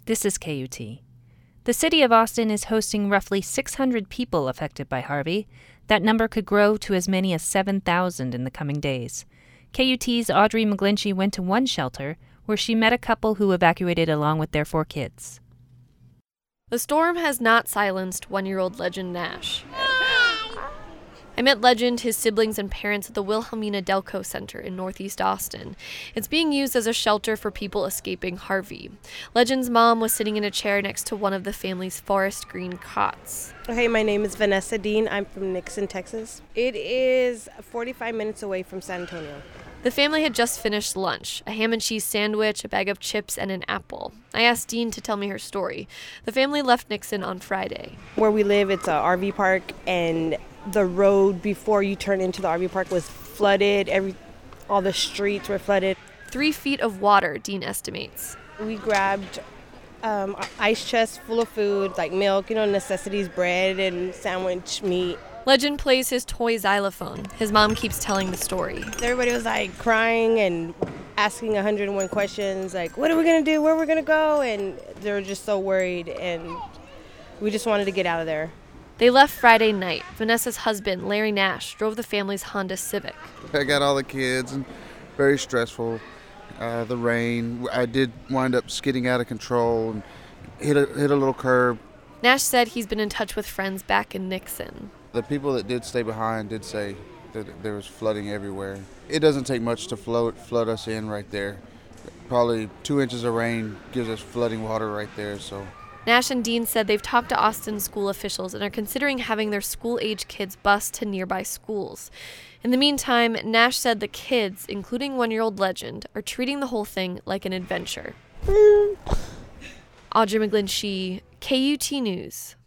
This is KUT. The city of Austin is hosting roughly 600 people affected by Harvey. That number could grow to as many as 7,000 in the coming days. KUT's Audrey McGlinchey went to one shelter where she met a couple who evacuated along with their 4 kids. The storm has not silenced 1-year-old Legend Nash. I met Legend, his siblings, and parents at the Wilhelmina Delco Center in Northeast Austin. It's being used as a shelter for people escaping Harvey. Legend's mom was sitting in a chair next to one of the family's forest green cots. Hey, my name is Vanessa Dean. I'm from Nixon, Texas. It is 45 minutes away from San Antonio. The family had just finished lunch, a ham and cheese sandwich, a bag of chips, and an apple. I asked Dean to tell me her story. The family left Nixon on Friday. Where we live, it's an RV park, and the road before you turn into the RV park was flooded. All the streets were flooded. 3 feet of water, Dean estimates. We grabbed ice chests full of food, like milk, necessities, bread and sandwich meat. Legend plays his toy xylophone. His mom keeps telling the story. Everybody was like crying and asking 101 questions, like, what are we going to do? Where are we going to go? And they were just so worried, and we just wanted to get out of there. They left Friday night. Vanessa's husband, Larry Nash, drove the family's Honda Civic. I got all the kids, and very stressful. The rain. I did wind up skidding out of control and hit a little curb. Nash said he's been in touch with friends back in Nixon. The people that did stay behind did say that there was flooding everywhere. It doesn't take much to flood us in right there. Probably 2 inches of rain gives us flooding water right there. So Nash and Dean said they've talked to Austin school officials and are considering having their school-age kids bused to nearby schools. In the meantime, Nash said the kids, including 1-year-old Legend, are treating the whole thing like an adventure. Audrey McGlinchey, KUT News.